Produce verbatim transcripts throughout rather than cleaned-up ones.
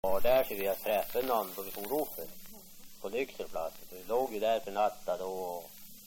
var där så vi har träffat någon då vi får rofer på Lyckselplatsen. Vi låg ju där för natta då.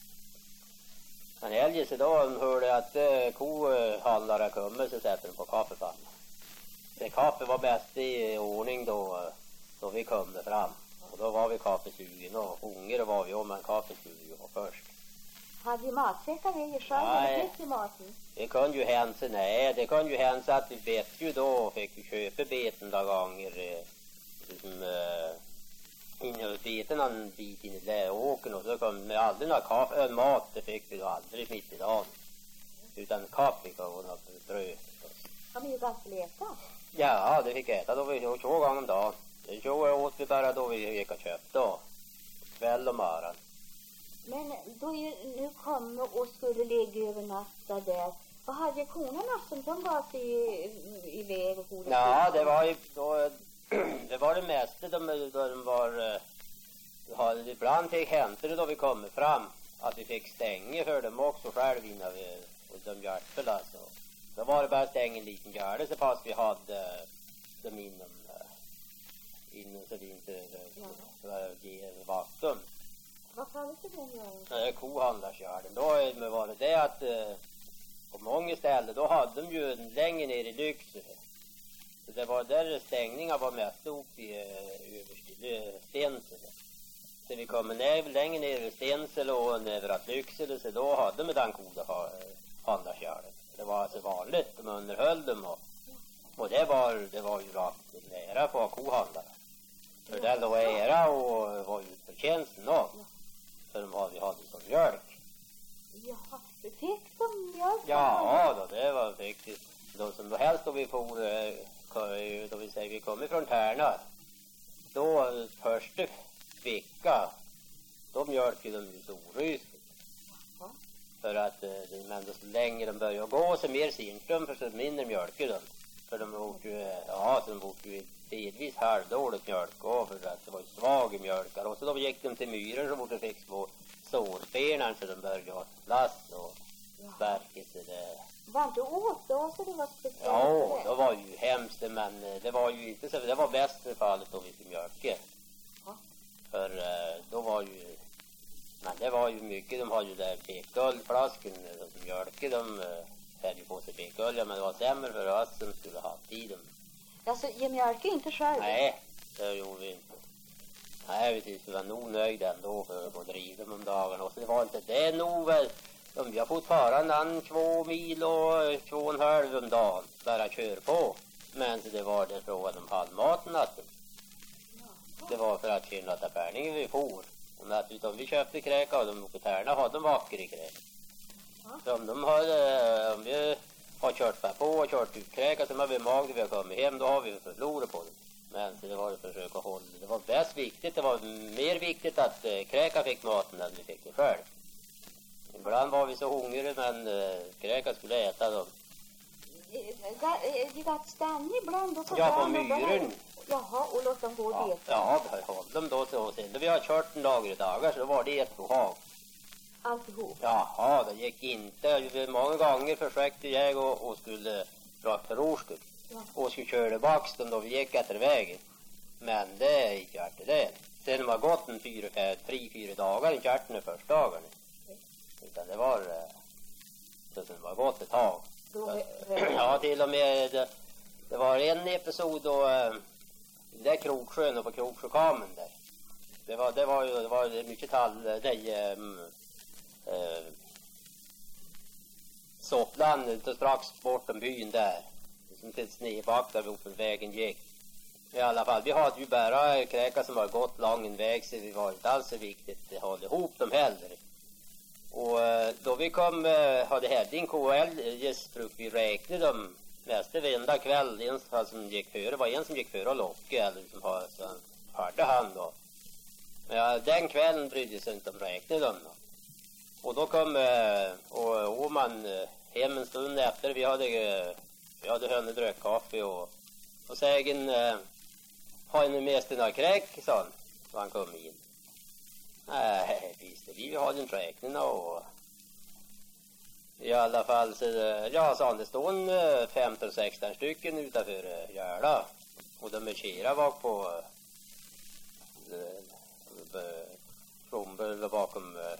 Men helgen så då hörde att eh, kohandlare kommer så sätter de på kaffepannan. Det kaffe var bäst i ordning då, då vi kom fram. Och då var vi kaffesugen och hungrig var vi om en kaffesugen först. Hade matsäckar vi själv eller fick i maten? Det kunde ju hända, nej, det kunde ju hända att vi bet ju då och fick ju köpa beten några gånger. Eh, liksom, eh, in och beten en bit in i det åken och så kom det aldrig några kaffe, äh, mat det fick vi då aldrig mitt i dagen. Utan kaffe och något bröd. Har ni ju ganska äta? Ja, det fick äta då vi två gånger om dagen. Det två åt vi bara då vi gick och köpte då. Kväll och morgon. Men då ju, nu kom och skulle ligga över natta där. Vad hade konerna som de gav sig iväg och borde? Ja, det var ju då, det var det mesta de, då de var, hade ibland fick hämta det då vi kom fram. Att vi fick stänga för dem också själv innan vi, och de hjälpte alltså. Då var det bara stänga en liten gärde så fast vi hade dem inom, inom så vi inte ge vatten. Vad kallas det den gången? Det är kohandlarskärden. Då var det det att eh, på många ställen då hade de ju längre ner i Lycksele. Så det var där stängningar var mest upp i eh, överstille Stensele. Så vi kom ner längre ner i Stensele och ner att Lycksele så då hade de den koda handlarskärden. Det var alltså vanligt, de underhöll dem och, och det var det var ju rakt nära på kohandlare. För det låg era och var ju förtjänsten av. För vad vi hade som mjölk. Jaha, fick de mjölk? Ja, då, det var faktiskt. Då som då helst då vi får, då vi säger vi kommer från Tärna. Då första vecka, då mjölkar de ju så orysligt. För att men så länge de börjar gå så mer sintum för så mindre mjölkar de. För de åkte ju, ja, så de åkte ju delvis halvdåligt mjölk och för att det var ju svag mjölkar. Och så då gick de till myren så borde de fick små sårbenar så de började last och stärkelse. Det... Var inte åt då så det var speciellt? Ja, det var ju hemskt men det var ju inte så, det var bäst för fallet då vi fick mjölka. Ja. För då var ju, men det var ju mycket, de hade ju där pekölflasken som mjölka, de hade ju på sig pekölja men det var sämre för oss som skulle ha tiden. Alltså, ge mjölk inte själv? Nej, det gjorde vi inte. Nej, vi tyckte vi var nog nöjda ändå för att driva dem om dagarna. Och så det var inte det nog väl. Vi har fortfarande en två mil och två och en halv om dagen. Bara kör på. Men så det var det frågan om halvmaten natten. Det var för att känna att bärningen vi får. Och natt, om vi köpte kräka och de på Tärna hade de vacker i kräk. Så om de hade, om vi har kört på och kört ut kräka som har vi mag när vi har kommit hem, då har vi förlorat på det. Men så det var att försöka hålla. Det var bäst viktigt, det var mer viktigt att eh, kräka fick maten än vi fick det själv. Ibland var vi så hungriga men eh, kräka skulle äta dem. Det var ett stann ibland då? Ja, på myren. Jaha, och låt dem gå och beta? Ja, ja höll dem då till oss. När vi har kört en dag i dagar så var det ett behag. Alltihop? Jaha, det gick inte. Många gånger försökte jag och, och skulle dra för rorskud. Ja. Och skulle köra baksten då vi gick efter vägen. Men det gick ju inte det. Sen det var gått en fyra, tre, fyra dagar i kärten första dagen. Mm. Utan det var så det var gått ett tag. Så, ja, till och med det, det var en episod då det där Kroksjön och på Kroksjökamen där. Det var, det var ju det var mycket tall, nej, ähm, äh, Soppland, inte strax bortom byn där. Som till ett sneback där vi upp vägen gick. I alla fall, vi hade ju bara kräka som var gått lång en väg så vi var inte alls så viktigt att hålla ihop dem heller. Och då vi kom, hade Hedding K L, just bruk vi räknade dem nästa vända kväll. En som gick före var en som gick före och lockade eller som hade hand då. Men ja, den kvällen brydde sig inte om räknade dem då. Och då kom och Åman hem en stund efter vi hade vi hade hunnit dröka kaffe och och sägen har ni mest några kräk sa han då han kom in. Nej, visst vi hade en räkning och i alla fall så ja sa han det stod en femton sexton stycken utanför Järla Och de är kera bak på Trombel bakom eh,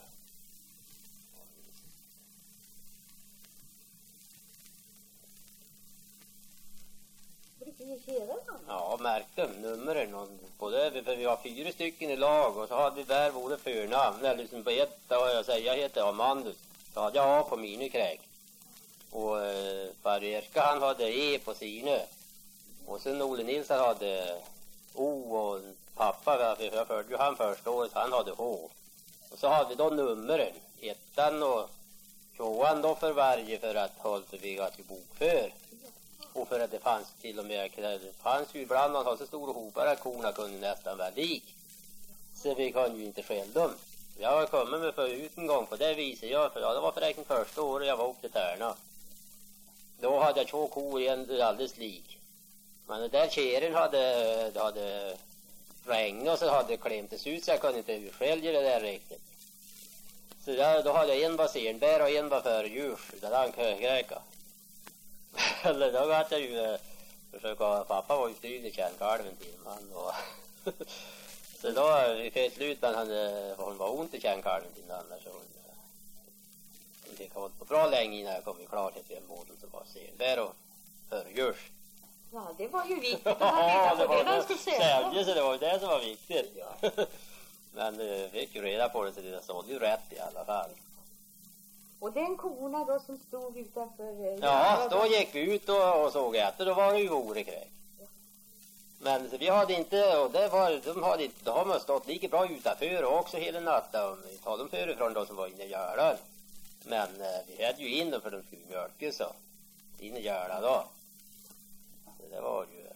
ja, märkte numren både, för vi var fyra stycken i lag och så hade vi där både förnamn eller liksom på ett, jag säger jag heter Amandus, så hade jag A på minikräk och eh, Barrierska han hade E på sina och sen Olle Nilsson hade O och pappa, för jag följde ju han första året, han hade H och så hade vi då numren ettan och tvåan då för varje för att hålla för vi att vi bokför. Och för att det fanns till och med, det fanns ju ibland man har så stora hopar att korna kunde nästan vara lik. Så vi kunde ju inte skälla dem. Jag har kommit med förut en gång på det viset. Jag, för ja, det var förresten första året jag var uppe till Tärna. Då hade jag två kor igen alldeles lik. Men den där keren hade, hade regn och så hade klämtes ut så jag kunde inte urskälja det där riktigt. Så där, då hade jag en var senbär och en var förljus. Det där en kögräka. Eller då var jag ju eh, försöka, pappa var ju styrd i kärnkalven till man och så då vi fick slut men han, hon var ont i kärnkalven till annars så hon, hon fick hålla på bra länge innan jag kom i klarhet till en båten som var senbär och förljus. Ja, det var ju viktigt att ha reda på det, det, det, det, så det var ju det som var viktigt. Ja. Men vi fick ju reda på det så det såg ju rätt i alla fall. Och den korna då som stod utanför... Ja, då gick vi ut och, och såg efter. Då var det ju orekräk. Ja. Men vi hade inte, och det var, de hade inte, då har man stått lika bra utanför och också hela natten. Vi tar dem förifrån de som var inne i göran. Men eh, vi hade ju in dem för de skulle mjölka så. Inne i göran då. Så det var ju...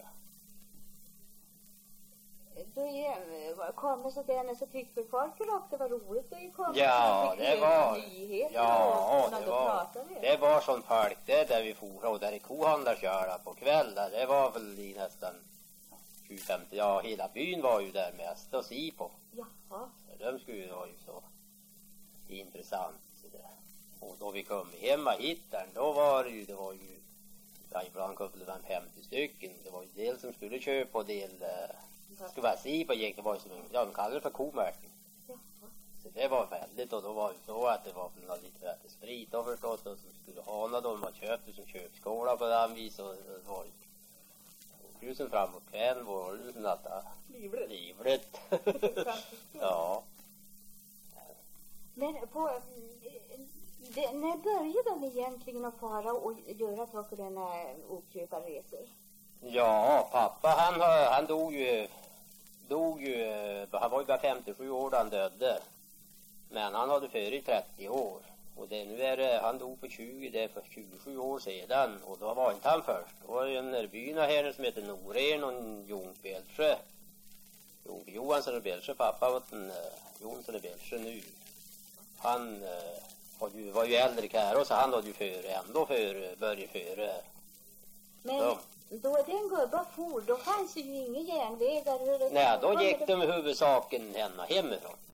Då kom det så där så tyckte folk att det var roligt att komma. Ja, det var ja, det var det var sån park det där vi for och där i kohandlarköra på kvällar. Det var väl i nästan tjugo femtio, ja hela byn var ju där mest och si på. Jaha. Så de skulle ju vara ju så intressant så där. Och då vi kom hemma hit där, då var det ju det var ju ja, ibland kom det var femtio stycken. Det var ju del som skulle köpa och del det skulle vara si på gick, det var ju som en, ja, de kallade det för komärken. Så det var väldigt, och då var det så att det var något lite värt sprit då förstås, och som skulle ha när de var köpte som köpskåla på den vis, och det var ju ljusen fram och kvällen var det natta. Livligt. Livligt. Ja. Men på, det, när började de egentligen att fara och göra saker denna uppköparresor? Ja, pappa han, han dog ju dog ju, han var ju bara femtiosju år då han dödde. Men han hade för i trettio år. Och det, nu är det, han dog för tjugo, det är för tjugosju år sedan. Och då var inte han först. Då var det en byna här som heter Norén och en Jon Belsjö. Jon Johansson och Belsjö, pappa var en uh, Jonsson och Belsjö nu. Han uh, var, ju, var ju äldre kär, så han hade ju före, ändå före, började före. Men så. Då den gubbar for, då fanns ju inga järnvägar. Nej, då gick de huvudsaken hemma hemifrån.